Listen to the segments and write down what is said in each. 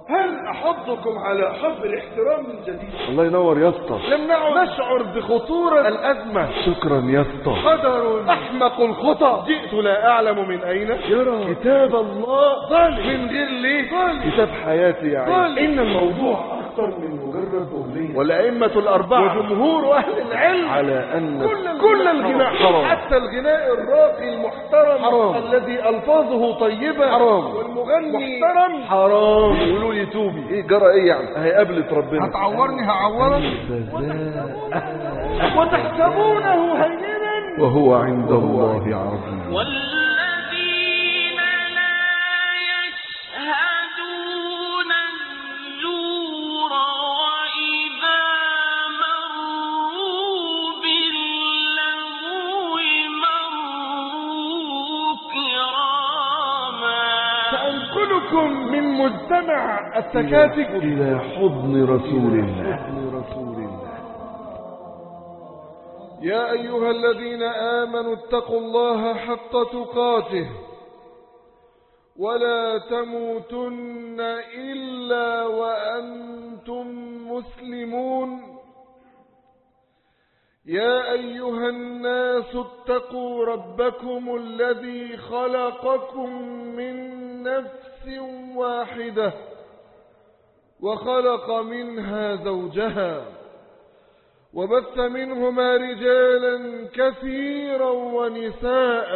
هل أحضكم على حب الاحترام من جديد؟ الله ينور يا اسطى. لم نعد نشعر بخطورة الأزمة. شكرا يا اسطى. قدر أحمق الخطى. جئت لا أعلم من أين يرى كتاب الله ظالم من غير ليه ظالم. كتاب حياتي يا عين. إن الموضوع أكثر من مجرد أغنية. والأئمة الأربعة وجمهور أهل العلم على أن كل الغناء حرام. حتى الغناء الراقي المحترم حرام. الذي ألفاظه طيبة حرام. والمغني محترم حرام. يقولوا لي توبي. ايه جرى ايه يعني؟ هي قابلت ربنا. هتعورني هعورك. وتحسبونه هينا وهو عند الله عظيم. والذين لا يشهدون الزور وإذا مروا باللغو مروا كراما. سأنقلكم من مجتمع التكاتك إلى حضن رسول الله. يا أيها الذين آمنوا اتقوا الله حق تقاته ولا تموتن إلا وأنتم مسلمون. يا أيها الناس اتقوا ربكم الذي خلقكم من نفس واحدة وخلق منها زوجها وبث منهما رجالا كثيرا ونساء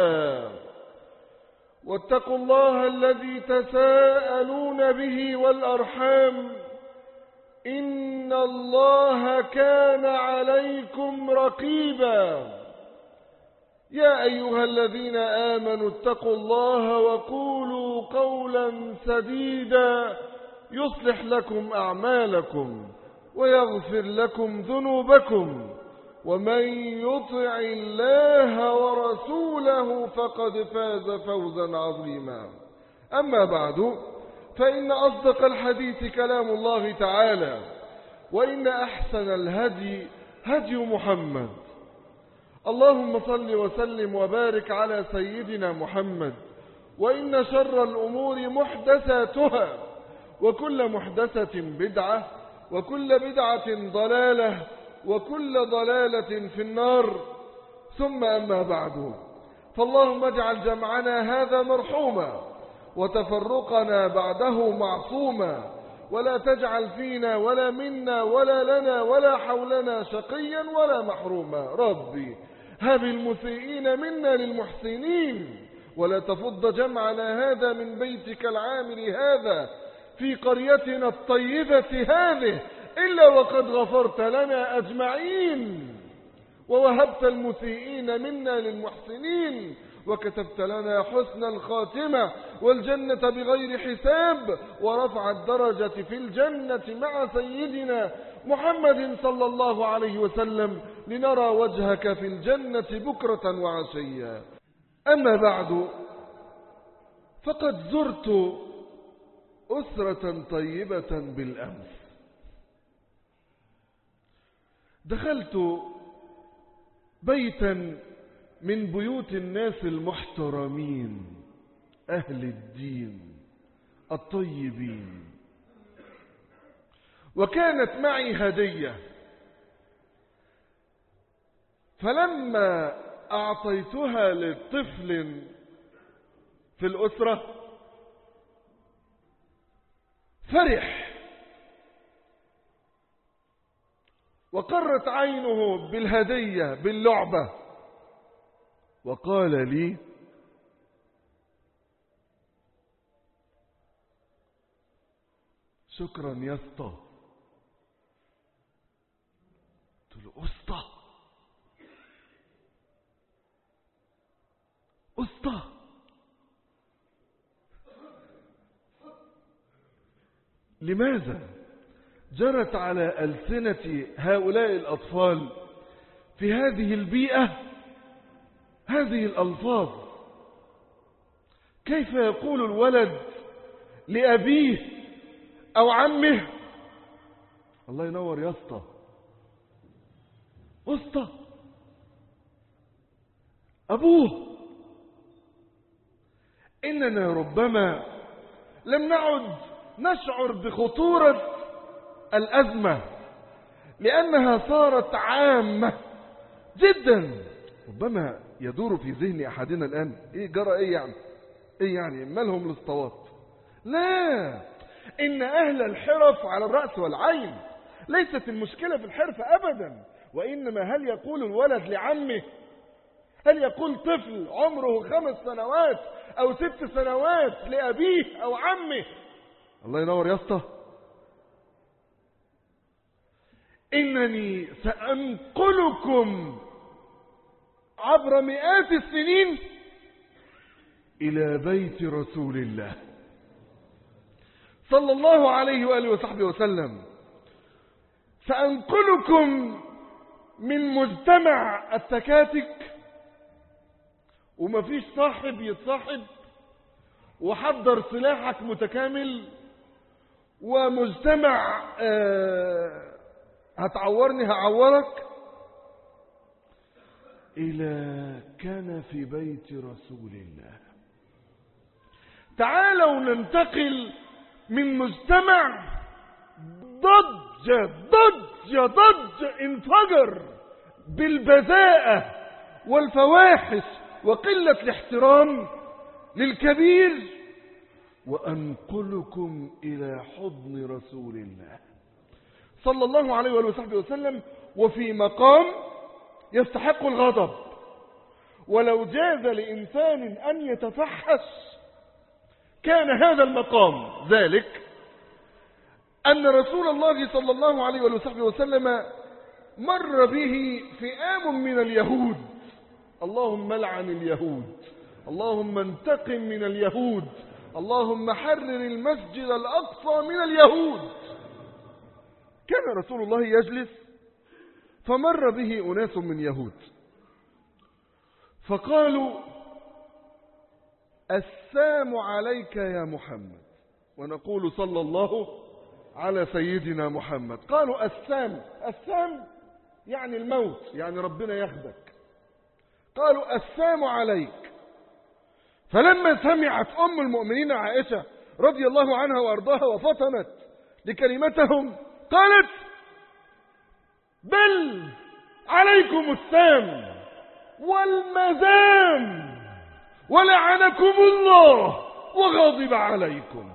واتقوا الله الذي تساءلون به والأرحام إن الله كان عليكم رقيبا. يا أيها الذين آمنوا اتقوا الله وقولوا قولا سديدا يصلح لكم أعمالكم ويغفر لكم ذنوبكم ومن يطع الله ورسوله فقد فاز فوزا عظيما. أما بعد فإن أصدق الحديث كلام الله تعالى وإن أحسن الهدي هدي محمد. اللهم صل وسلم وبارك على سيدنا محمد. وإن شر الأمور محدثاتها وكل محدثة بدعة وكل بدعة ضلالة وكل ضلالة في النار. ثم أما بعد فاللهم اجعل جمعنا هذا مرحوما وتفرقنا بعده معصوما ولا تجعل فينا ولا منا ولا لنا ولا حولنا شقيا ولا محروما. ربي هب المسيئين منا للمحسنين ولا تفض جمعنا هذا من بيتك العامر هذا في قريتنا الطيبة هذه إلا وقد غفرت لنا أجمعين ووهبت المسيئين منا للمحسنين وكتبت لنا حسن الخاتمة والجنة بغير حساب ورفع الدرجة في الجنة مع سيدنا محمد صلى الله عليه وسلم لنرى وجهك في الجنة بكرة وعشيا. أما بعد فقد زرت أسرة طيبة بالأمس. دخلت بيتا من بيوت الناس المحترمين أهل الدين الطيبين وكانت معي هدية. فلما أعطيتها للطفل في الأسرة فرح وقرت عينه بالهدية باللعبة وقال لي شكرا يا اسطى. قلت له اسطى اسطى لماذا جرت على ألسنة هؤلاء الأطفال في هذه البيئة هذه الألفاظ؟ كيف يقول الولد لأبيه أو عمه الله ينور يا اسطى اسطى أبوه؟ إننا ربما لم نعد نشعر بخطورة الأزمة لأنها صارت عامة جدا. ربما يدور في ذهن أحدنا الآن إيه جرى، إيه يعني مالهم الاسطوات؟ لا، إن أهل الحرف على الرأس والعين. ليست المشكلة في الحرف أبدا، وإنما هل يقول الولد لعمه، هل يقول طفل عمره 5 سنوات أو 6 سنوات لأبيه أو عمه الله ينور يا اسطى إنني سأنقلكم عبر مئات السنين إلى بيت رسول الله صلى الله عليه وآله وصحبه وسلم. سأنقلكم من مجتمع التكاتك وما فيش صاحب يتصاحب وحضر سلاحك متكامل ومجتمع هتعورني هعورك، إلى كان في بيت رسول الله. تعالوا ننتقل من مجتمع ضج انفجر بالبذاءة والفواحش وقلة الاحترام للكبير، وأنقلكم إلى حضن رسول الله صلى الله عليه وآله وسلم، وفي مقام يستحق الغضب. ولو جاز لإنسان أن يتفحش كان هذا المقام ذلك أن رسول الله صلى الله عليه وآله وسلم مر به فئام من اليهود. اللهم لعن اليهود، اللهم انتقم من اليهود، اللهم حرر المسجد الأقصى من اليهود. كان رسول الله يجلس فمر به أناس من يهود فقالوا السلام عليك يا محمد، ونقول صلى الله على سيدنا محمد. قالوا السام يعني الموت، يعني ربنا ياخدك. قالوا السلام عليك. فلما سمعت أم المؤمنين عائشة رضي الله عنها وأرضاها وفطنت لكلمتهم قالت بل عليكم السام والمذام ولعنكم الله وغضب عليكم.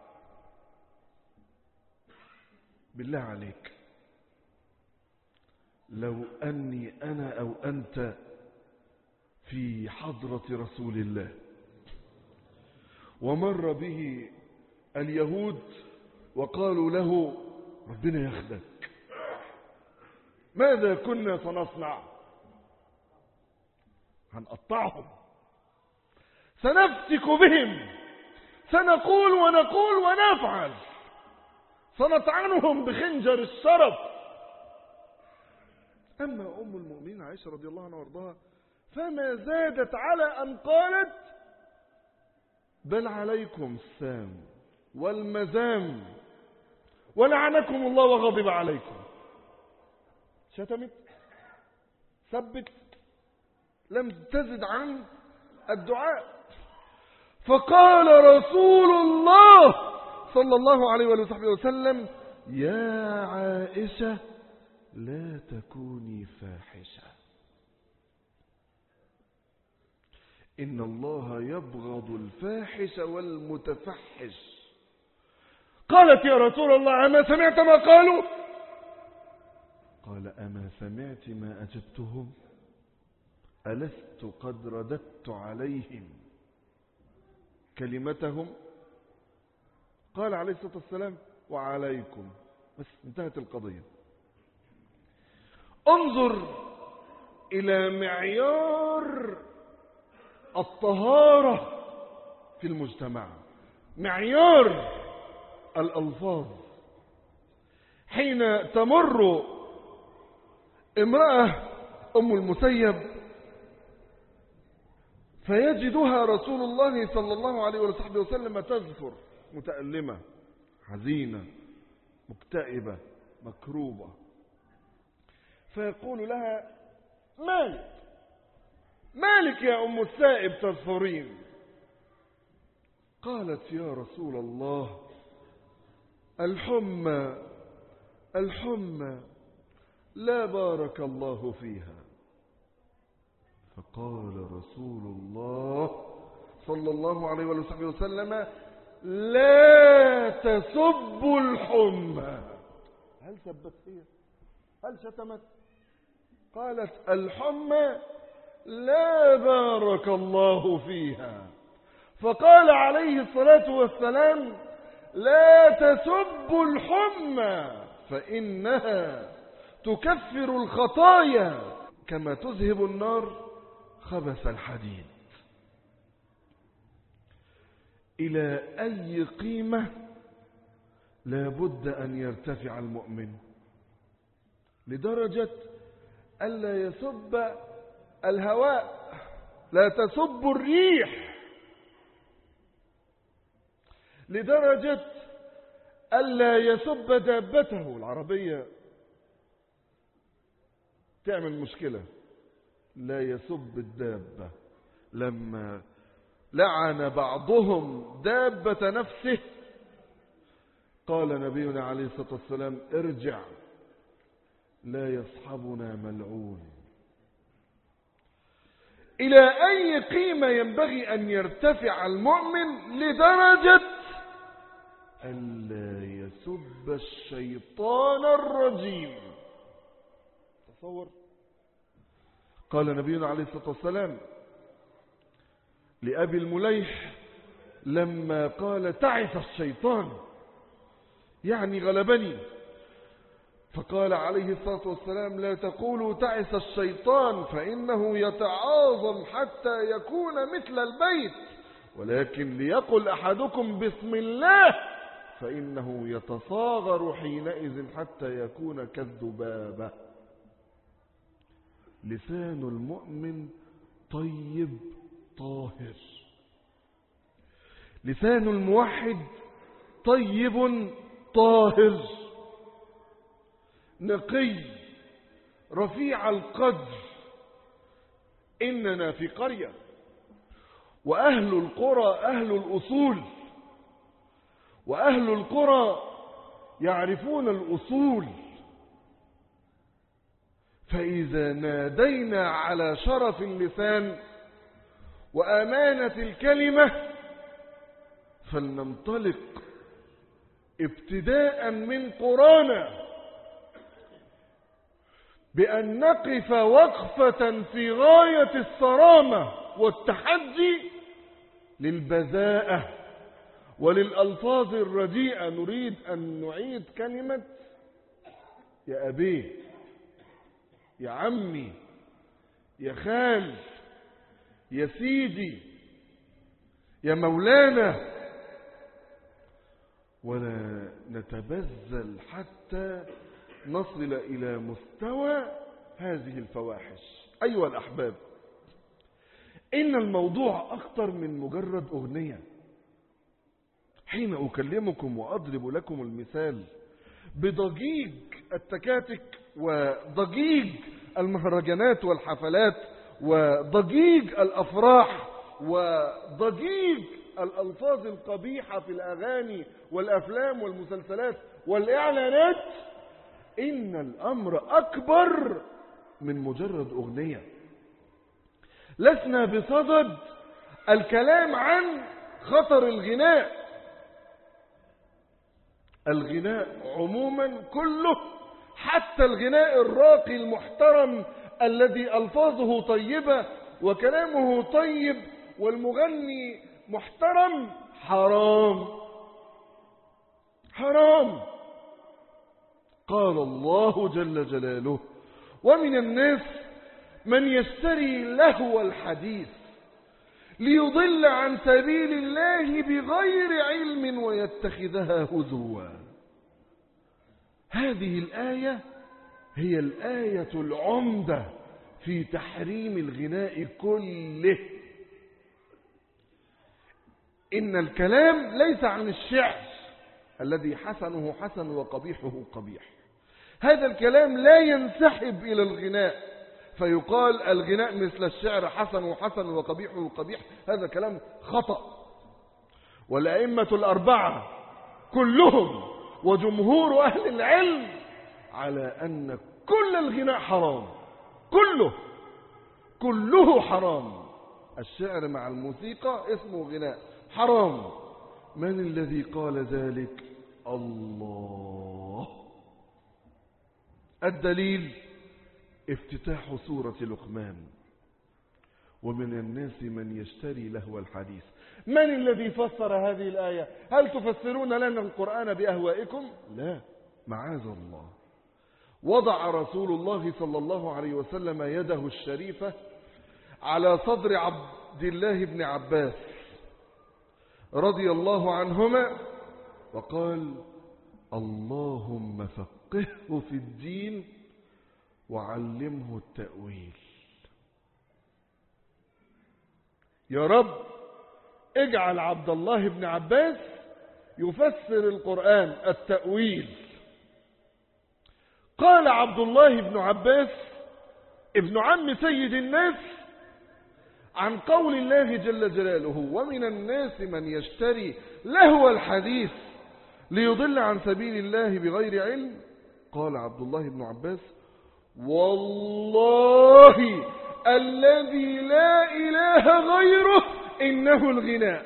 بالله عليك، لو أني أنا أو أنت في حضرة رسول الله ومر به اليهود وقالوا له ربنا ياخدك، ماذا كنا سنصنع؟ هنقطعهم، سنفتك بهم، سنقول ونقول ونفعل، سنطعنهم بخنجر الشرف. أما أم المؤمنين عائشة رضي الله عنها وارضاها فما زادت على أن قالت بل عليكم السام والمزام ولعنكم الله وغضب عليكم. شتمت، ثبت، لم تزد عن الدعاء. فقال رسول الله صلى الله عليه وسلم يا عائشة لا تكوني فاحشة، إن الله يبغض الفاحش والمتفحش. قالت يا رسول الله أما سمعت ما قالوا؟ قال أما سمعت ما أجبتهم؟ ألست قد رددت عليهم كلمتهم؟ قال عليه الصلاة والسلام وعليكم، بس انتهت القضية. انظر إلى معيار الطهارة في المجتمع، معيار الألفاظ. حين تمر امرأة أم المسيب فيجدها رسول الله صلى الله عليه وسلم تزفر متألمة حزينة مكتئبة مكروبة، فيقول لها مالك يا أم السائب تزفرين؟ قالت يا رسول الله الحمى الحمى لا بارك الله فيها. فقال رسول الله صلى الله عليه وسلم لا تسبوا الحمى. هل سبت هي؟ هل شتمت؟ قالت الحمى لا بارك الله فيها. فقال عليه الصلاة والسلام لا تسبوا الحمى فإنها تكفر الخطايا كما تذهب النار خبث الحديد. إلى أي قيمة لا بد أن يرتفع المؤمن لدرجة ألا يسب الهواء، لا تسب الريح، لدرجة ألا يسب دابته. العربية تعمل مشكلة، لا يسب الدابة. لما لعن بعضهم دابة نفسه قال نبينا عليه الصلاة والسلام ارجع لا يصحبنا ملعون. إلى أي قيمة ينبغي أن يرتفع المؤمن لدرجة ألا يسب الشيطان الرجيم. تصور. قال نبينا عليه الصلاة والسلام لأبي المليح لما قال تعس الشيطان يعني غلبني، فقال عليه الصلاة والسلام لا تقولوا تعس الشيطان فإنه يتعاظم حتى يكون مثل البيت، ولكن ليقل أحدكم بسم الله فإنه يتصاغر حينئذ حتى يكون كالذبابة. لسان المؤمن طيب طاهر، لسان الموحد طيب طاهر نقي رفيع القدر. إننا في قرية وأهل القرى أهل الأصول، وأهل القرى يعرفون الأصول. فإذا نادينا على شرف اللسان وأمانة الكلمة فلننطلق ابتداء من قرانا بأن نقف وقفة في غاية الصرامة والتحدي للبذاءة وللألفاظ الرديئة. نريد أن نعيد كلمة يا أبي، يا عمي، يا خال، يا سيدي، يا مولانا، ولا نتبذل حتى نصل إلى مستوى هذه الفواحش. أيها الأحباب، إن الموضوع أخطر من مجرد أغنية. حين أكلمكم وأضرب لكم المثال بضجيج التكاتك وضجيج المهرجانات والحفلات وضجيج الأفراح وضجيج الألفاظ القبيحة في الأغاني والأفلام والمسلسلات والإعلانات، إن الأمر أكبر من مجرد أغنية. لسنا بصدد الكلام عن خطر الغناء. الغناء عموما كله، حتى الغناء الراقي المحترم الذي ألفاظه طيبة وكلامه طيب والمغني محترم، حرام حرام. قال الله جل جلاله ومن الناس من يشتري لهو الحديث ليضل عن سبيل الله بغير علم ويتخذها هزوا. هذه الآية هي الآية العمدة في تحريم الغناء كله. إن الكلام ليس عن الشعر الذي حسنه حسن وقبيحه قبيح. هذا الكلام لا ينسحب إلى الغناء فيقال الغناء مثل الشعر حسن حسن وقبيحه قبيح. هذا كلام خطأ. والأئمة الأربعة كلهم وجمهور أهل العلم على أن كل الغناء حرام، كله حرام. الشعر مع الموسيقى اسمه غناء حرام. من الذي قال ذلك؟ الله. الدليل افتتاح سورة لقمان: ومن الناس من يشتري لهو الحديث. من الذي فسر هذه الآية؟ هل تفسرون لنا القرآن بأهوائكم؟ لا، معاذ الله. وضع رسول الله صلى الله عليه وسلم يده الشريفة على صدر عبد الله بن عباس رضي الله عنهما وقال: اللهم فقهه في الدين وعلمه التأويل. يا رب اجعل عبد الله بن عباس يفسر القرآن التأويل. قال عبد الله بن عباس ابن عم سيد الناس عن قول الله جل جلاله: ومن الناس من يشتري لهو الحديث ليضل عن سبيل الله بغير علم. قال عبد الله بن عباس: والله الذي لا إله غيره إنه الغناء.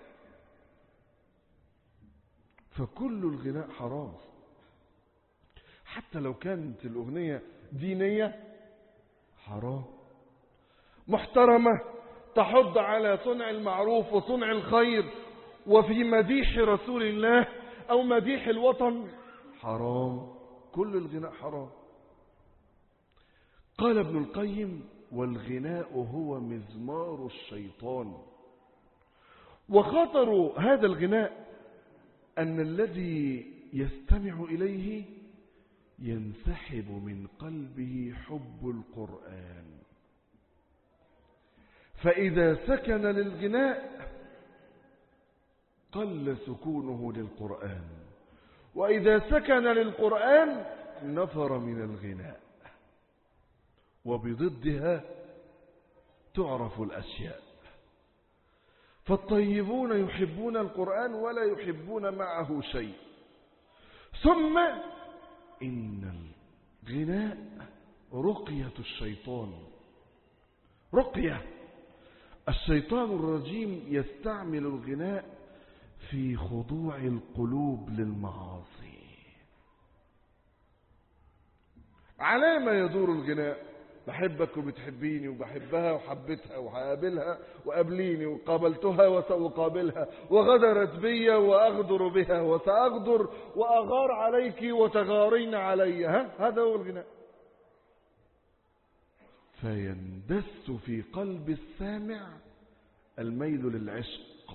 فكل الغناء حرام، حتى لو كانت الأغنية دينية حرام، محترمة، تحض على صنع المعروف وصنع الخير وفي مديح رسول الله أو مديح الوطن، حرام. كل الغناء حرام. قال ابن القيم: والغناء هو مزمار الشيطان. وخطر هذا الغناء أن الذي يستمع إليه ينسحب من قلبه حب القرآن، فإذا سكن للغناء قل سكونه للقرآن، وإذا سكن للقرآن نفر من الغناء. وبضدها تعرف الأشياء. فالطيبون يحبون القرآن ولا يحبون معه شيء. ثم إن الغناء رقية الشيطان، رقية. الشيطان الرجيم يستعمل الغناء في خضوع القلوب للمعاصي. على ما يدور الغناء: بحبك وبتحبيني وبحبها وحبتها وهقابلها وقابليني وقابلتها وسأقابلها وغدرت بي وأغدر بها وسأغدر وأغار عليك وتغارين علي. هذا هو الغناء. فيندس في قلب السامع الميل للعشق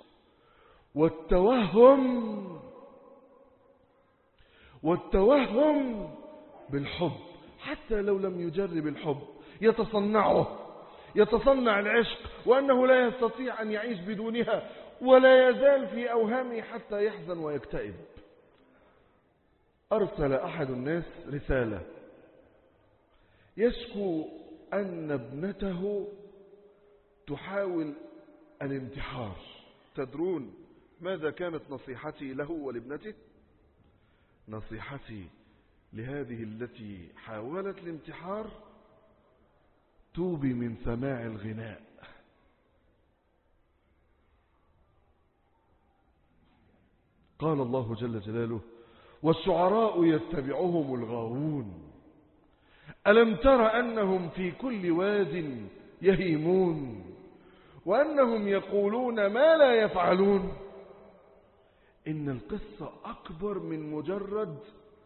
والتوهم بالحب، حتى لو لم يجرب الحب يتصنع العشق وأنه لا يستطيع أن يعيش بدونها، ولا يزال في أوهامه حتى يحزن ويكتئب. أرسل أحد الناس رسالة يشكو أن ابنته تحاول الانتحار. تدرون ماذا كانت نصيحتي له ولابنته؟ نصيحتي لهذه التي حاولت الانتحار: توبي من سماع الغناء. قال الله جل جلاله: والشعراء يتبعهم الغاوون ألم تر أنهم في كل واد يهيمون وأنهم يقولون ما لا يفعلون. إن القصة أكبر من مجرد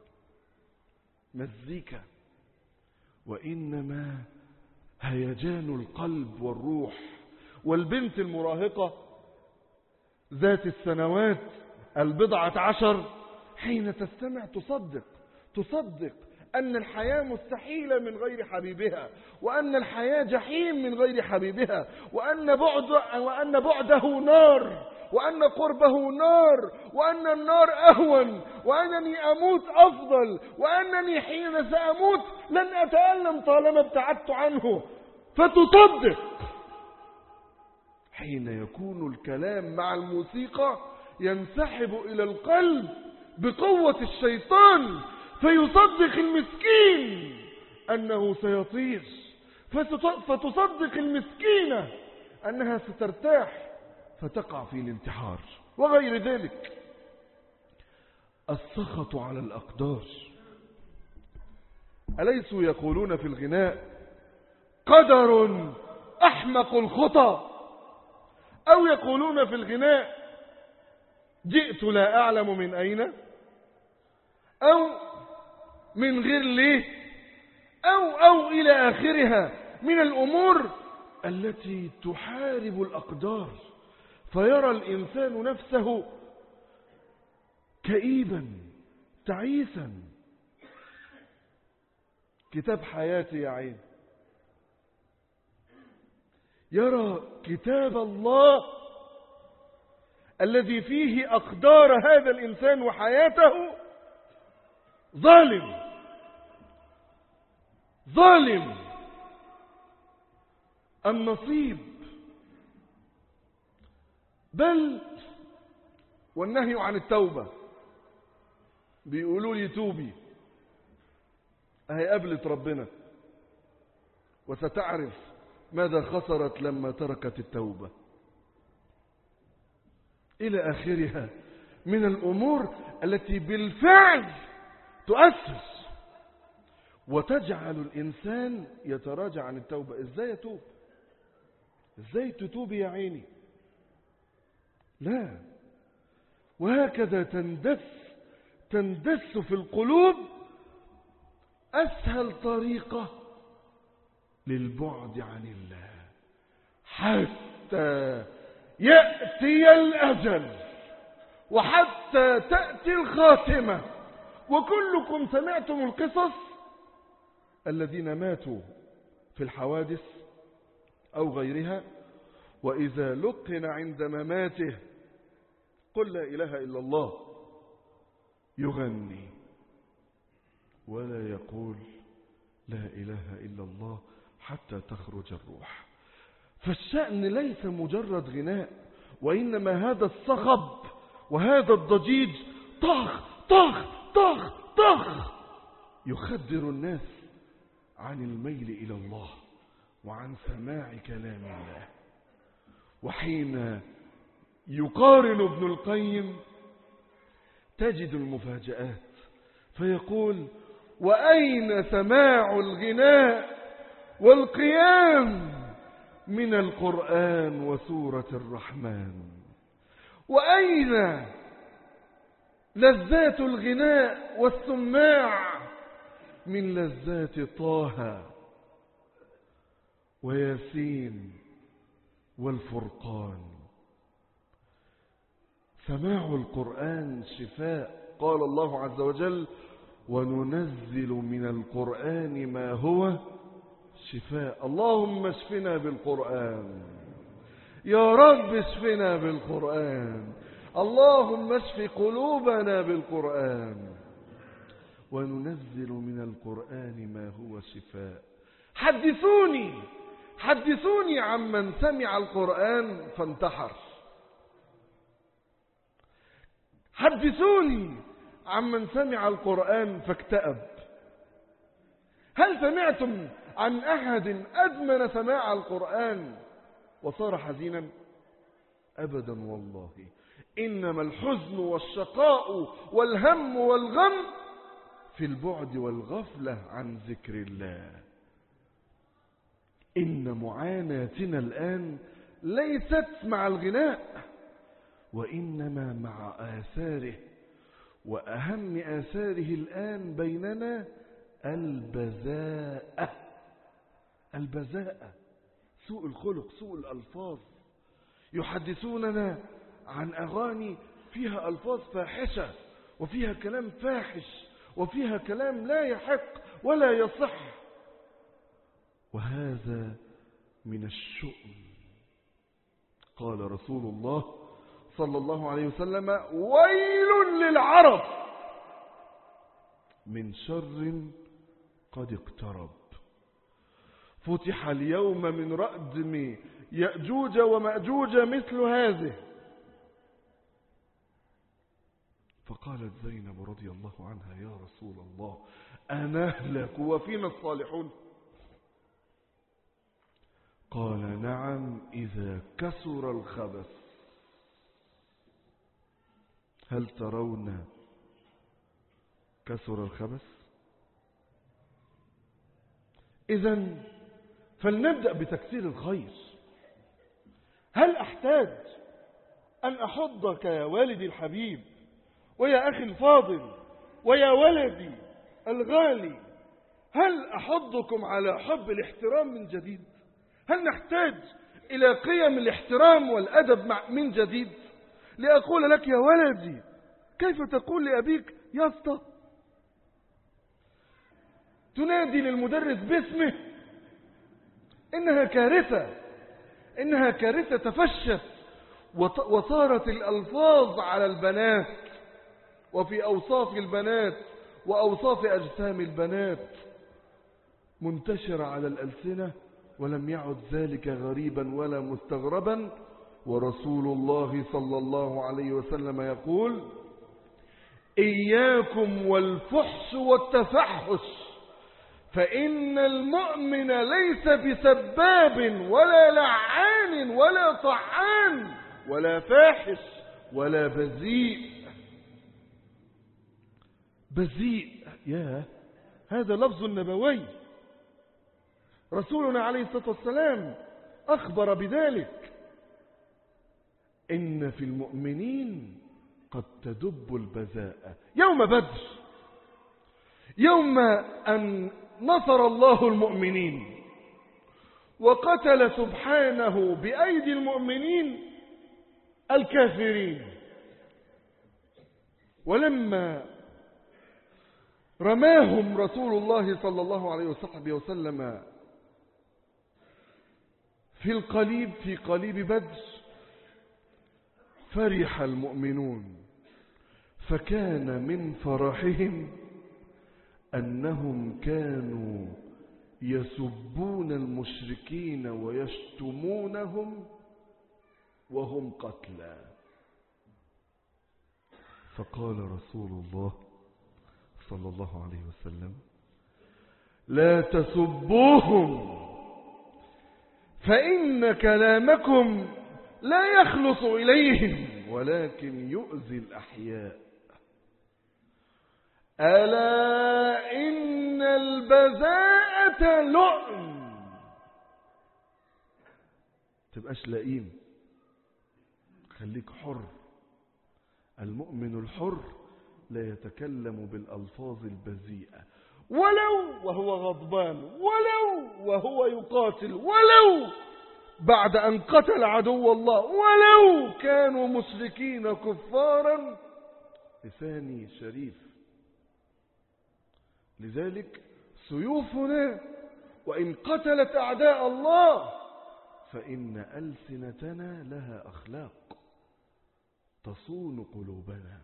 مزيكا، وإنما هيجان القلب والروح. والبنت المراهقة ذات السنوات 14 حين تستمع تصدق أن الحياة مستحيلة من غير حبيبها، وأن الحياة جحيم من غير حبيبها، وأن بعده نار، وأن قربه نار، وأن النار أهون، وأنني أموت أفضل، وأنني حين سأموت لن أتألم طالما ابتعدت عنه. فتصدق. حين يكون الكلام مع الموسيقى ينسحب إلى القلب بقوة الشيطان فيصدق المسكين أنه سيطير، فتصدق المسكينة أنها سترتاح فتقع في الانتحار وغير ذلك. السخط على الأقدار. أليسوا يقولون في الغناء قدر أحمق الخطى، أو يقولون في الغناء جئت لا أعلم من أين، أو من غير ليه، أو إلى آخرها من الأمور التي تحارب الأقدار، فيرى الإنسان نفسه كئيبا تعيسا. كتاب حياتي يا عين، يرى كتاب الله الذي فيه أقدار هذا الإنسان وحياته ظالم ظالم. النصيب بل والنهي عن التوبة. بيقولوا لي توبي، هي قبلت ربنا وستعرف ماذا خسرت لما تركت التوبة، إلى آخرها من الأمور التي بالفعل تؤثر وتجعل الإنسان يتراجع عن التوبة. إزاي يتوب؟ إزاي تتوب يا عيني؟ لا. وهكذا تندس في القلوب أسهل طريقة للبعد عن الله حتى يأتي الأجل وحتى تأتي الخاتمة. وكلكم سمعتم القصص الذين ماتوا في الحوادث أو غيرها، وإذا لقن عند مماته قل لا إله إلا الله يغني ولا يقول لا إله إلا الله حتى تخرج الروح. فالشأن ليس مجرد غناء، وإنما هذا الصخب وهذا الضجيج طخ طخ طخ طخ يخدر الناس عن الميل إلى الله وعن سماع كلام الله. وحين يقارن ابن القيم تجد المفاجآت، فيقول وأين سماع الغناء والقيام من القرآن وسورة الرحمن؟ وأين لذات الغناء والسماع من لذات طه وياسين والفرقان؟ سماع القرآن شفاء. قال الله عز وجل وننزل من القرآن ما هو شفاء. اللهم اشفنا بالقرآن يا رب، اشفنا بالقرآن. اللهم اشف قلوبنا بالقرآن. وننزل من القرآن ما هو شفاء. حدثوني عمن سمع القرآن فانتحر. حدثوني عمن سمع القرآن فاكتئب. هل سمعتم عن أحد أدمن سماع القرآن وصار حزينا؟ أبدا والله. إنما الحزن والشقاء والهم والغم في البعد والغفلة عن ذكر الله. إن معاناتنا الآن ليست مع الغناء، وإنما مع آثاره. وأهم آثاره الآن بيننا البذاءة، سوء الخلق، سوء الألفاظ. يحدثوننا عن أغاني فيها ألفاظ فاحشة، وفيها كلام فاحش، وفيها كلام لا يحق ولا يصح، وهذا من الشؤم. قال رسول الله صلى الله عليه وسلم ويل للعرب من شر قد اقترب. فتح اليوم من رأدم يأجوج ومأجوج مثل هذه، فقالت زينب رضي الله عنها: يا رسول الله أنهلك وفينا الصالحون؟ قال: نعم إذا كثر الخبث. هل ترون كثر الخبث؟ إذن فلنبدأ بتكثير الخير. هل أحتاج أن أحضك يا والدي الحبيب ويا أخي الفاضل ويا ولدي الغالي، هل أحضكم على حب الاحترام من جديد؟ هل نحتاج إلى قيم الاحترام والأدب من جديد؟ لأقول لك يا ولدي: كيف تقول لأبيك يا اسطى؟ تنادي للمدرس باسمه؟ إنها كارثة، إنها كارثة تفشت وصارت الألفاظ على البنات وفي أوصاف البنات وأوصاف أجسام البنات منتشرة على الألسنة، ولم يعد ذلك غريبا ولا مستغربا. ورسول الله صلى الله عليه وسلم يقول: إياكم والفحش والتفحش، فإن المؤمن ليس بسباب ولا لعان ولا طعان ولا فاحش ولا بذيء. بذيء، يا هذا لفظ نبوي، رسولنا عليه الصلاة والسلام أخبر بذلك. إن في المؤمنين قد تدب البذاءة. يوم بدر، يوم أن نصر الله المؤمنين وقتل سبحانه بأيدي المؤمنين الكافرين، ولما رماهم رسول الله صلى الله عليه وسلم في قليب بدر، فرح المؤمنون، فكان من فرحهم أنهم كانوا يسبون المشركين ويشتمونهم وهم قتلى. فقال رسول الله صلى الله عليه وسلم: لا تسبوهم، فإن كلامكم لا يخلص إليهم ولكن يؤذي الأحياء. ألا إن البذاءة لؤم. تبقاش لئيم، خليك حر. المؤمن الحر لا يتكلم بالألفاظ البذيئة، ولو وهو غضبان، ولو وهو يقاتل، ولو بعد أن قتل عدو الله، ولو كانوا مشركين كفارا. لساني شريف. لذلك سيوفنا وإن قتلت أعداء الله فإن ألسنتنا لها أخلاق تصون قلوبنا.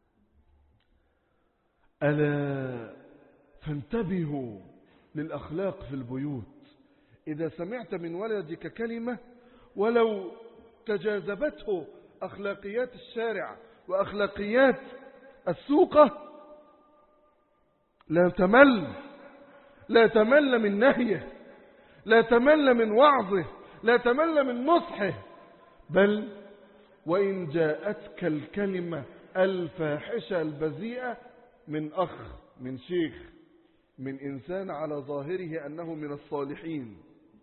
ألا فانتبهوا للأخلاق في البيوت. إذا سمعت من ولدك كلمة ولو تجاذبته أخلاقيات الشارع وأخلاقيات السوقة، لا تمل من نهيه، لا تمل من وعظه، لا تمل من نصحه، بل وإن جاءتك الكلمة الفاحشة البذيئة من أخ، من شيخ، من إنسان على ظاهره أنه من الصالحين،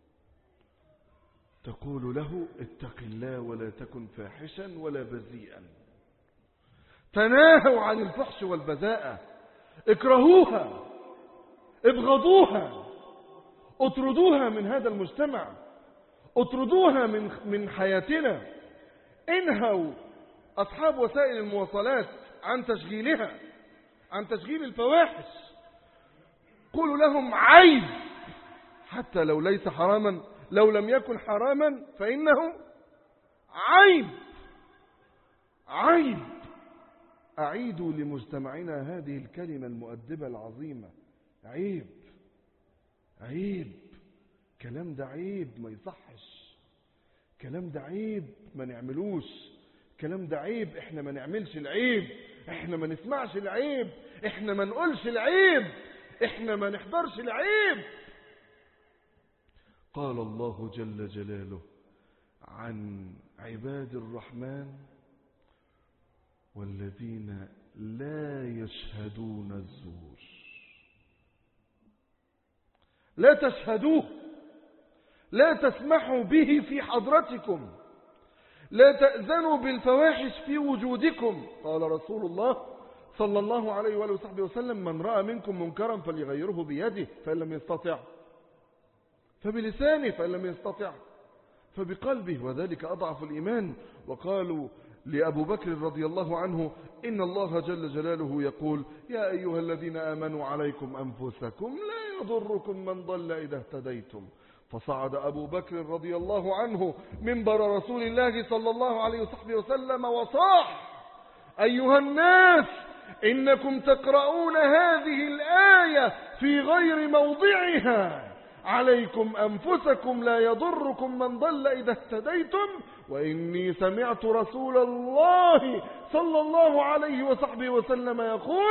تقول له: اتق الله ولا تكن فاحشا ولا بذيئا. تناهوا عن الفحش والبذاءة، اكرهوها، ابغضوها، اطردوها من هذا المجتمع، اطردوها من حياتنا. انهوا أصحاب وسائل المواصلات عن تشغيلها، عن تشغيل الفواحش. قولوا لهم عيب، حتى لو ليس حراما، لو لم يكن حراما فإنه عيب. عيب. أعيدوا لمجتمعنا هذه الكلمة المؤدبة العظيمة: عيب. عيب. كلام ده عيب، ما يصحش. كلام ده عيب، ما نعملوش. كلام ده عيب، احنا ما نعملش العيب. احنا ما نسمعش العيب، احنا ما نقولش العيب، احنا ما نحضرش العيب. قال الله جل جلاله عن عباد الرحمن: والذين لا يشهدون الزور. لا تشهدوه، لا تسمحوا به في حضرتكم، لا تأذنوا بالفواحش في وجودكم. قال رسول الله صلى الله عليه وآله وصحبه وسلم: من رأى منكم منكرا فليغيره بيده، فإن لم يستطع فبلسانه، فإن لم يستطع فبقلبه، وذلك أضعف الإيمان. وقالوا لأبو بكر رضي الله عنه: إن الله جل جلاله يقول: يا أيها الذين آمنوا عليكم أنفسكم لا يضركم من ضل إذا اهتديتم. فصعد أبو بكر رضي الله عنه منبر رسول الله صلى الله عليه وصحبه وسلم وصاح: أيها الناس، إنكم تقرؤون هذه الآية في غير موضعها. عليكم أنفسكم لا يضركم من ضل إذا اهتديتم، وإني سمعت رسول الله صلى الله عليه وصحبه وسلم يقول: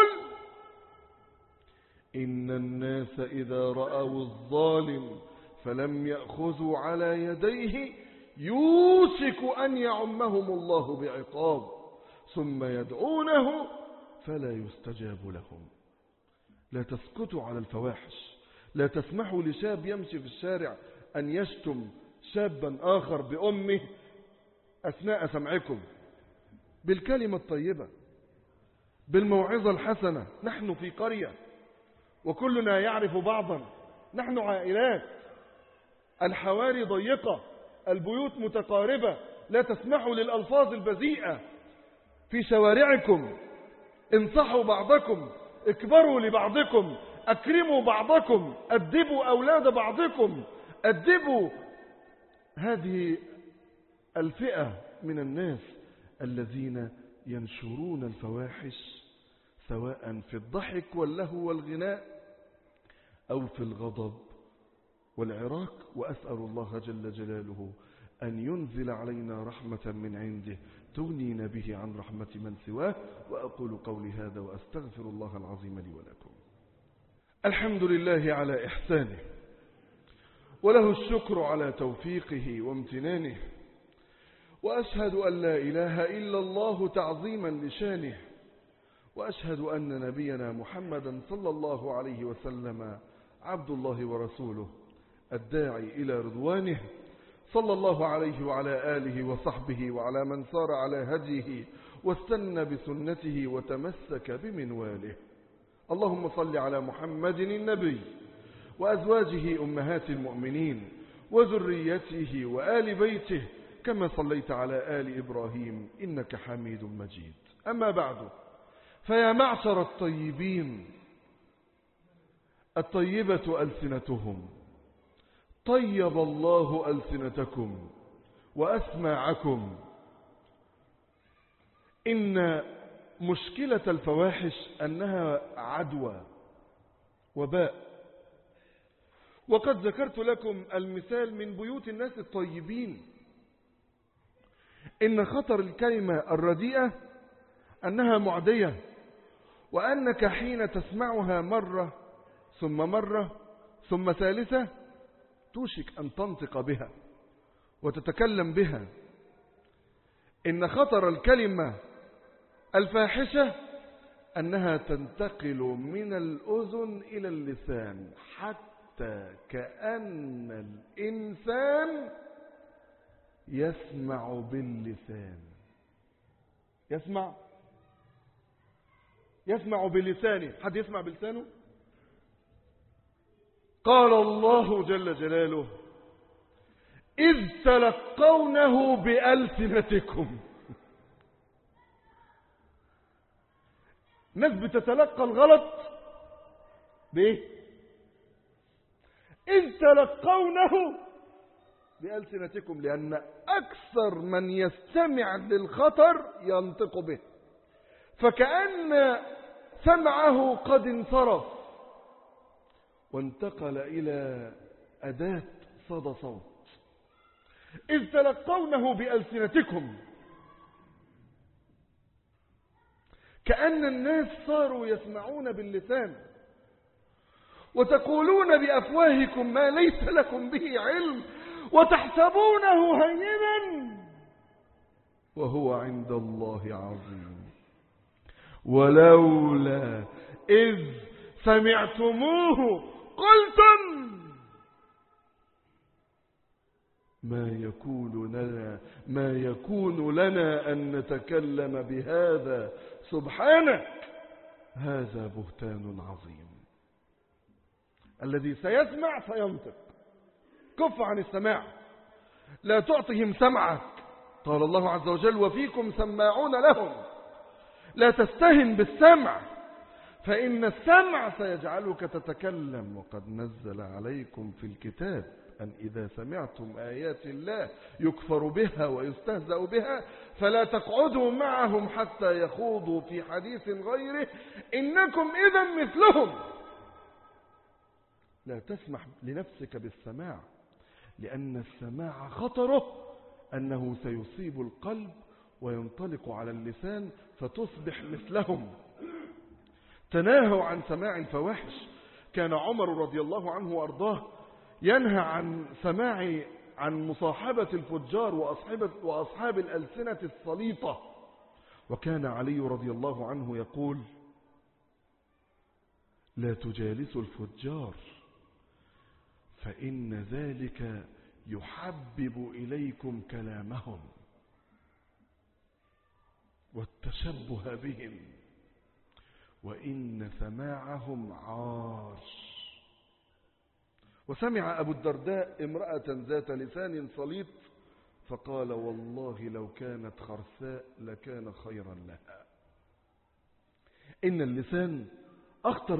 إن الناس إذا رأوا الظالم فلم يأخذوا على يديه يوشك أن يعمهم الله بعقاب، ثم يدعونه فلا يستجاب لهم. لا تسكتوا على الفواحش، لا تسمحوا لشاب يمشي في الشارع أن يشتم شابا آخر بأمه أثناء سمعكم، بالكلمة الطيبة، بالموعظة الحسنة. نحن في قرية وكلنا يعرف بعضا، نحن عائلات، الحواري ضيقة، البيوت متقاربة. لا تسمحوا للألفاظ البذيئة في شوارعكم. انصحوا بعضكم، اكبروا لبعضكم، أكرموا بعضكم، أدبوا أولاد بعضكم، أدبوا هذه الفئة من الناس الذين ينشرون الفواحش، سواء في الضحك واللهو والغناء أو في الغضب والعراك. وأسأل الله جل جلاله أن ينزل علينا رحمة من عنده تغنينا به عن رحمة من سواه. وأقول قولي هذا وأستغفر الله العظيم لي ولكم. الحمد لله على إحسانه، وله الشكر على توفيقه وامتنانه، وأشهد أن لا إله إلا الله تعظيما لشانه، وأشهد أن نبينا محمدا صلى الله عليه وسلم عبد الله ورسوله الداعي إلى رضوانه، صلى الله عليه وعلى آله وصحبه وعلى من سار على هديه واستنى بسنته وتمسك بمنواله. اللهم صل على محمد النبي وأزواجه أمهات المؤمنين وذريته وآل بيته كما صليت على آل إبراهيم إنك حميد مجيد. أما بعد، فيا معشر الطيبين، الطيبة ألسنتهم، طيب الله ألسنتكم وأسماعكم. إن مشكلة الفواحش أنها عدوى، وباء. وقد ذكرت لكم المثال من بيوت الناس الطيبين. إن خطر الكلمة الرديئة أنها معدية، وأنك حين تسمعها مرة ثم مرة ثم ثالثة توشك أن تنطق بها وتتكلم بها. إن خطر الكلمة الفاحشة أنها تنتقل من الأذن إلى اللسان، حتى كأن الإنسان يسمع باللسان. يسمع بلسانه. حد يسمع بلسانه؟ قال الله جل جلاله: إذ تلقونه بألسنتكم. ناس بتتلقى الغلط بإيه؟ إذ تلقونه بألسنتكم، لأن أكثر من يستمع للخطر ينطق به، فكأن سمعه قد انصرف وانتقل إلى أداة صدى صوت. إذ تلقونه بألسنتكم، كأن الناس صاروا يسمعون باللسان وتقولون بأفواهكم ما ليس لكم به علم وتحسبونه هينا وهو عند الله عظيم. ولولا إذ سمعتموه قلتم ما يكون لنا أن نتكلم بهذا سبحانك هذا بهتان عظيم. الذي سيسمع سينطق. كف عن السماع، لا تعطهم سمعك. قال الله عز وجل وفيكم سماعون لهم. لا تستهن بالسمع فإن السمع سيجعلك تتكلم. وقد نزل عليكم في الكتاب أن إذا سمعتم آيات الله يكفر بها ويستهزأ بها فلا تقعدوا معهم حتى يخوضوا في حديث غيره إنكم إذا مثلهم. لا تسمح لنفسك بالسماع، لأن السماع خطره أنه سيصيب القلب وينطلق على اللسان فتصبح مثلهم. تناهوا عن سماع الفواحش. كان عمر رضي الله عنه وأرضاه ينهى عن مصاحبة الفجار وأصحاب الألسنة السليطة. وكان علي رضي الله عنه يقول لا تجالسوا الفجار فإن ذلك يحبب إليكم كلامهم والتشبه بهم وإن سماعهم عار. وسمع أبو الدرداء امرأة ذات لسان سليط فقال والله لو كانت خرساء لكان خيرا لها. إن اللسان أخطر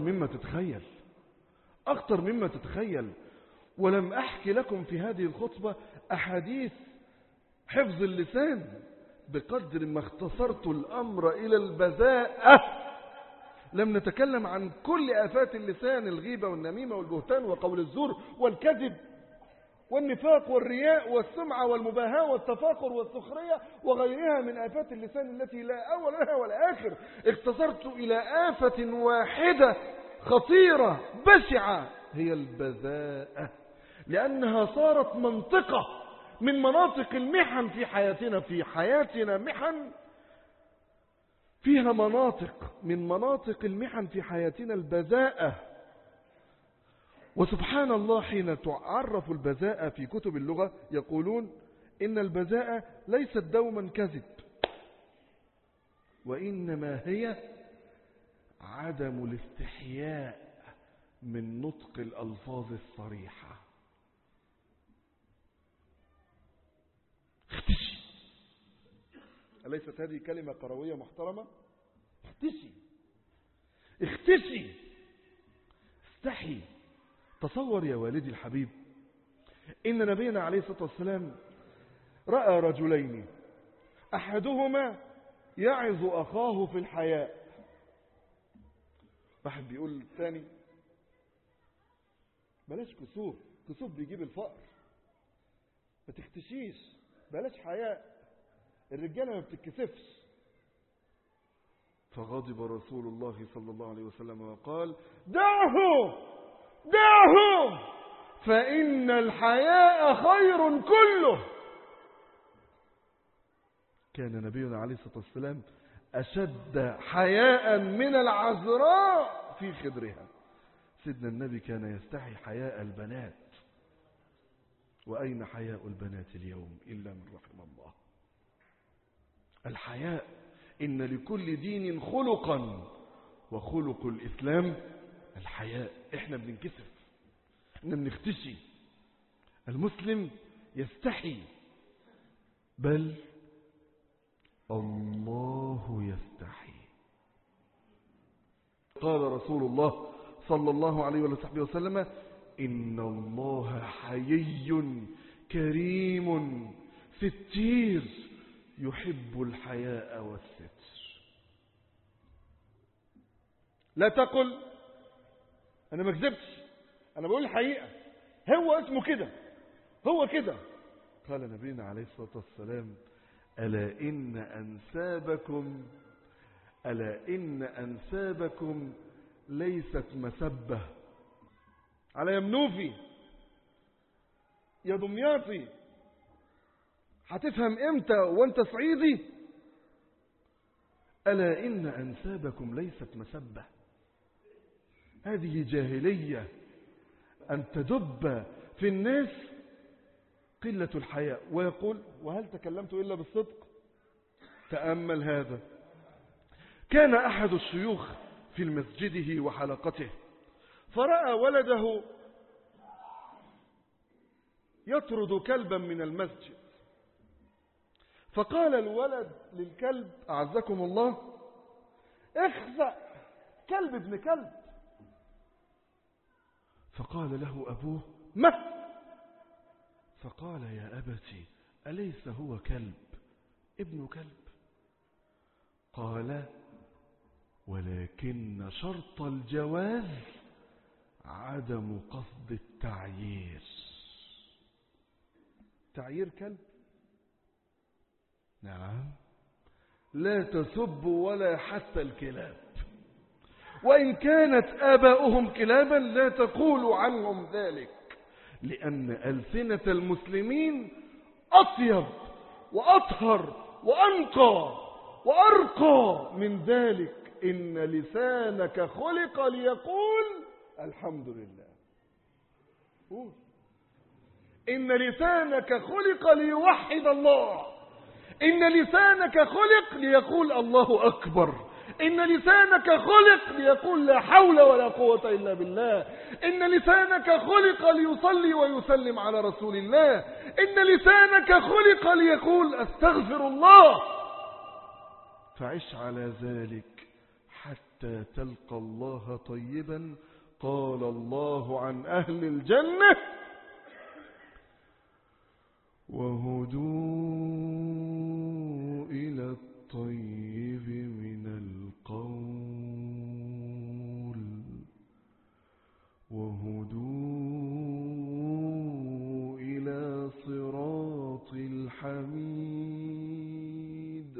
مما تتخيل. ولم أحكي لكم في هذه الخطبة أحاديث حفظ اللسان بقدر ما اختصرت الأمر إلى البذاءة. لم نتكلم عن كل آفات اللسان: الغيبة والنميمة والبهتان وقول الزور والكذب والنفاق والرياء والسمعة والمباهاة والتفاخر والسخرية وغيرها من آفات اللسان التي لا أول لها ولا آخر. اختصرت إلى آفة واحدة خطيرة بشعة هي البذاءة، لأنها صارت منطقة من مناطق المحن في حياتنا. في حياتنا محن، فيها مناطق من مناطق المحن في حياتنا البذاءة. وسبحان الله حين تعرف البذاءة في كتب اللغة يقولون إن البذاءة ليست دوما كذب، وإنما هي عدم الاستحياء من نطق الألفاظ الصريحة. اختشي. أليست هذه كلمة قروية محترمة؟ اختشي، استحي. تصور يا والدي الحبيب إن نبينا عليه الصلاة والسلام رأى رجلين أحدهما يعظ أخاه في الحياء. واحد بيقول الثاني بلاش كسوف بيجيب الفقر، ما تختشيش، بلاش حياء، الرجالة ما بتتكسفش. فغضب رسول الله صلى الله عليه وسلم وقال دعه فإن الحياء خير كله. كان نبينا عليه الصلاة والسلام أشد حياء من العذراء في خدرها. سيدنا النبي كان يستحي حياء البنات، وأين حياء البنات اليوم إلا من رحم الله. الحياء إن لكل دين خلقا، وخلق الإسلام الحياء. إحنا بننكسف، إحنا بنختشي. المسلم يستحي، بل الله يستحي. قال رسول الله صلى الله عليه وصحبه وسلم إن الله حيي كريم ستير يحب الحياء والستر. لا تقل أنا ما كذبتش، أنا بقول الحقيقة، هو اسمه كده، هو كده. قال نبينا عليه الصلاة والسلام ألا إن أنسابكم ألا إن أنسابكم ليست مسبة. على يمنوفي يا دمياطي، هتفهم امتى وانت صعيدي؟ ألا إن أنسابكم ليست مسبة. هذه جاهلية أن تدب في الناس قلة الحياء. ويقول: وهل تكلمت إلا بالصدق؟ تأمل هذا. كان أحد الشيوخ في مسجده وحلقته، فرأى ولده يطرد كلبا من المسجد، فقال الولد للكلب: أعزكم الله، اخزأ، كلب ابن كلب. فقال له أبوه: ما؟ فقال: يا أبتي، أليس هو كلب ابن كلب؟ قال: ولكن شرط الجواز عدم قصد التعيير. تعيير كلب؟ نعم، لا تسبوا ولا حتى الكلاب، وإن كانت آباؤهم كلابا لا تقولوا عنهم ذلك، لأن ألسنة المسلمين أطيب وأطهر وأنقى وأرقى من ذلك. إن لسانك خلق ليقول الحمد لله. قول: إن لسانك خلق ليوحد الله. إن لسانك خلق ليقول الله أكبر. إن لسانك خلق ليقول لا حول ولا قوة إلا بالله. إن لسانك خلق ليصلي ويسلم على رسول الله. إن لسانك خلق ليقول أستغفر الله. فعش على ذلك حتى تلقى الله طيبا. قال الله عن أهل الجنة: وهدوا إلى الطيب من القول، وهدوا إلى صراط الحميد.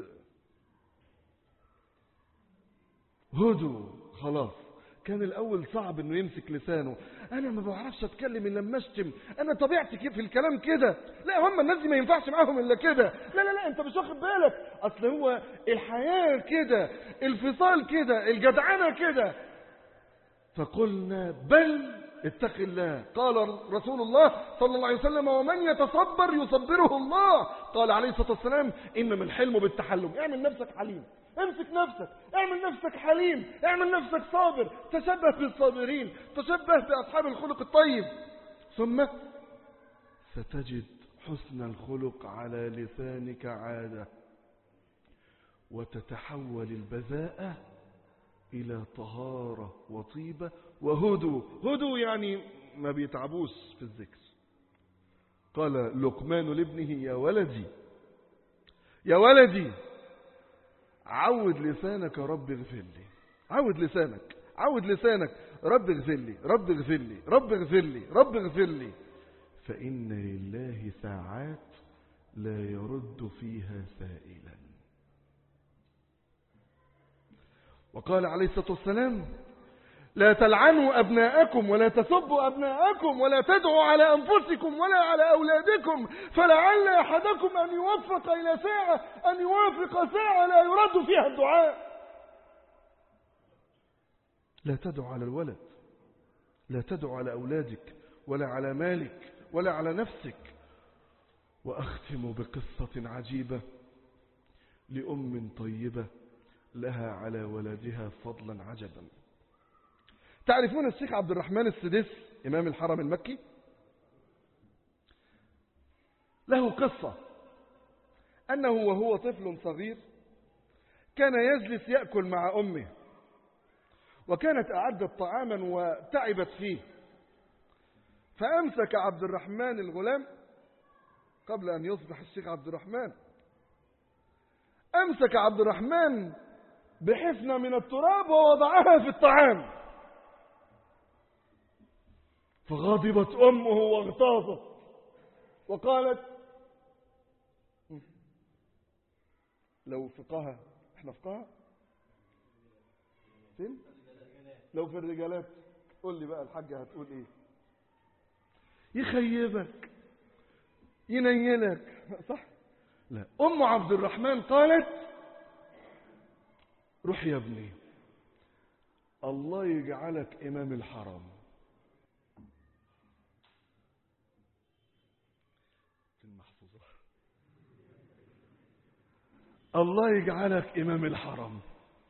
هدوا. خلاص، كان الأول صعب إنه يمسك لسانه. أنا ما بعرفش أتكلم إلا لما أشتم، أنا طبيعتي كيف في الكلام كده. لا، هم الناس دي ما ينفعش معاهم إلا كده. لا لا لا، أنت مش واخد بالك، أصل هو الحياة كده، الفصال كده، الجدعنة كده. فقلنا: بل اتق الله. قال رسول الله صلى الله عليه وسلم: ومن يتصبر يصبره الله. قال عليه الصلاة والسلام: إنما الحلم بالتحلم. اعمل نفسك حليم، امسك نفسك، اعمل نفسك حليم، اعمل نفسك صابر، تشبه بالصابرين، تشبه بأصحاب الخلق الطيب. ثم ستجد حسن الخلق على لسانك عادة، وتتحول البذاءة إلى طهارة وطيبة. وهدوا. هدوا يعني ما بيتعبوش في الذكر. قال لقمان لابنه: يا ولدي، يا ولدي، عود لسانك رب اغفر لي. عود لسانك، عود لسانك، رب اغفر لي، رب اغفر لي، رب اغفر لي، رب اغفر لي. فإن لله ساعات لا يرد فيها سائلا. وقال عليه الصلاة والسلام: لا تلعنوا أبناءكم ولا تسبوا أبناءكم ولا تدعوا على أنفسكم ولا على أولادكم، فلعل أحدكم أن يوفق إلى ساعة، أن يوافق ساعة لا يرد فيها الدعاء. لا تدعو على الولد، لا تدعو على أولادك ولا على مالك ولا على نفسك. وأختم بقصة عجيبة لأم طيبة لها على ولدها فضلا عجبا. تعرفون الشيخ عبد الرحمن السديس إمام الحرم المكي؟ له قصة أنه وهو طفل صغير كان يجلس يأكل مع أمه، وكانت أعدت طعاما وتعبت فيه، فأمسك عبد الرحمن الغلام قبل أن يصبح الشيخ عبد الرحمن، أمسك عبد الرحمن بحفنة من التراب ووضعها في الطعام، فغضبت أمه واغتاظت وقالت: لو فقها، احنا فقها، فين؟ لو في الرجالات قول لي بقى الحاجة هتقول ايه؟ يخيبك ينيلك، صح؟ لا. أم عبد الرحمن قالت روح يا ابني الله يجعلك إمام الحرم. في المحفوظة الله يجعلك إمام الحرم.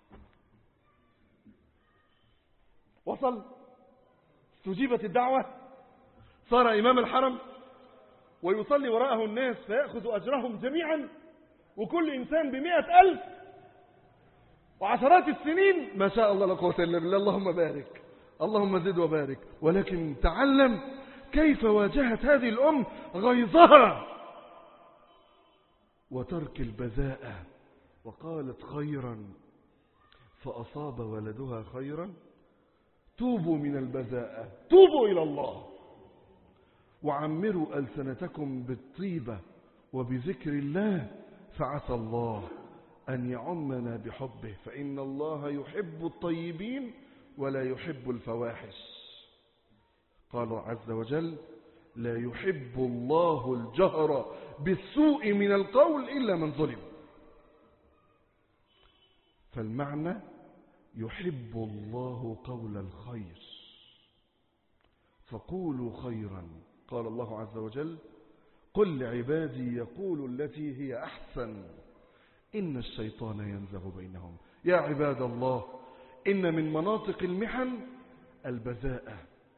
وصل، استجيبت الدعوة، صار إمام الحرم ويصلي وراءه الناس فيأخذ أجرهم جميعا، وكل إنسان ب100,000 وعشرات السنين. ما شاء الله لا قوة إلا بالله. اللهم بارك، اللهم زد وبارك. ولكن تعلم كيف واجهت هذه الأم غيظها وترك البذاءة، وقالت خيرا فأصاب ولدها خيرا. توبوا من البذاءة، توبوا إلى الله، وعمروا ألسنتكم بالطيبة وبذكر الله، فعسى الله أن يعمنا بحبه، فإن الله يحب الطيبين ولا يحب الفواحش. قال عز وجل لا يحب الله الجهر بالسوء من القول إلا من ظلم. فالمعنى يحب الله قول الخير، فقولوا خيرا. قال الله عز وجل قل لعبادي يقولوا التي هي أحسن إن الشيطان ينزغ بينهم. يا عباد الله إن من مناطق المحن البذاءة،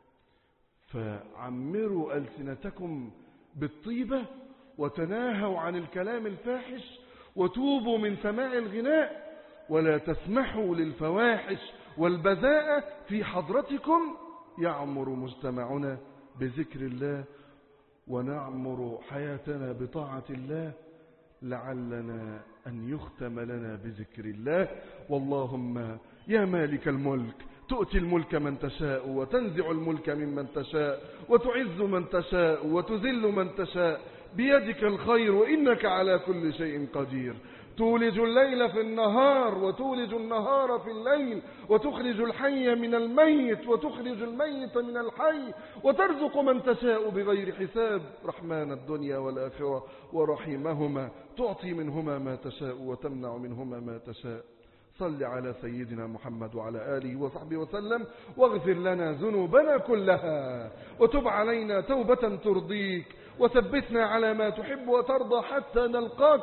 فعمروا ألسنتكم بالطيبة وتناهوا عن الكلام الفاحش وتوبوا من سماع الغناء، ولا تسمحوا للفواحش والبذاءة في حضرتكم. يعمر مجتمعنا بذكر الله ونعمر حياتنا بطاعة الله، لعلنا أن يختم لنا بذكر الله. واللهم يا مالك الملك تؤتي الملك من تشاء وتنزع الملك ممن تشاء وتعز من تشاء وتذل من تشاء، بيدك الخير وإنك على كل شيء قدير. تولج الليل في النهار وتولج النهار في الليل، وتخرج الحي من الميت وتخرج الميت من الحي، وترزق من تشاء بغير حساب. رحمن الدنيا والآخرة ورحيمهما، تعطي منهما ما تشاء وتمنع منهما ما تشاء. صل على سيدنا محمد وعلى آله وصحبه وسلم، واغفر لنا ذنوبنا كلها، وتب علينا توبة ترضيك، وثبتنا على ما تحب وترضى حتى نلقاك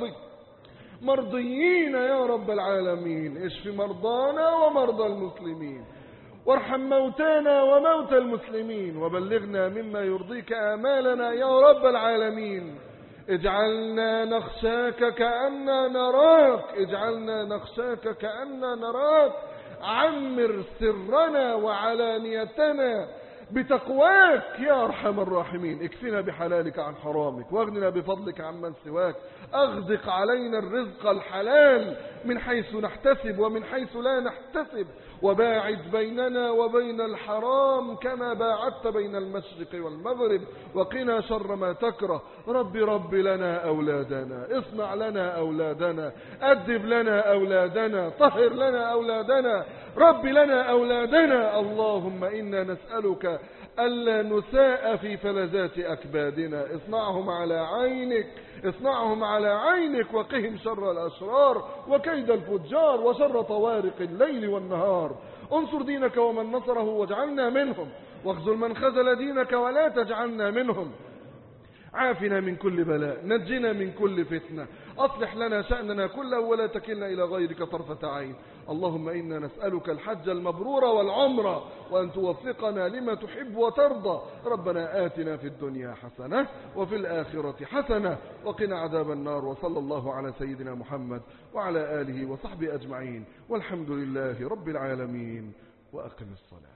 مرضيين يا رب العالمين. اشف مرضانا ومرضى المسلمين، وارحم موتانا وموتى المسلمين، وبلغنا مما يرضيك آمالنا يا رب العالمين. اجعلنا نخشاك كأننا نراك، اجعلنا نخشاك كأننا نراك. عمر سرنا وعلانيتنا بتقواك يا أرحم الراحمين. اكفنا بحلالك عن حرامك، واغننا بفضلك عمن سواك. أغدق علينا الرزق الحلال من حيث نحتسب ومن حيث لا نحتسب، وباعد بيننا وبين الحرام كما باعدت بين المشرق والمغرب، وقنا شر ما تكره. رب لنا أولادنا، اصنع لنا أولادنا، أدب لنا أولادنا، طهر لنا أولادنا، رب لنا أولادنا. اللهم إنا نسألك ألا نساء في فلذات أكبادنا. اصنعهم على عينك، اصنعهم على عينك، وقهم شر الأشرار وكيد الفجار وشر طوارق الليل والنهار. انصر دينك ومن نصره واجعلنا منهم، واخذل من خذل دينك ولا تجعلنا منهم. عافنا من كل بلاء، نجنا من كل فتنة، أصلح لنا شأننا كله ولا تكلنا إلى غيرك طرفة عين. اللهم إنا نسألك الحج المبرور والعمرة، وأن توفقنا لما تحب وترضى. ربنا آتنا في الدنيا حسنة وفي الآخرة حسنة وقنا عذاب النار. وصلى الله على سيدنا محمد وعلى آله وصحبه أجمعين، والحمد لله رب العالمين. وأقم الصلاة.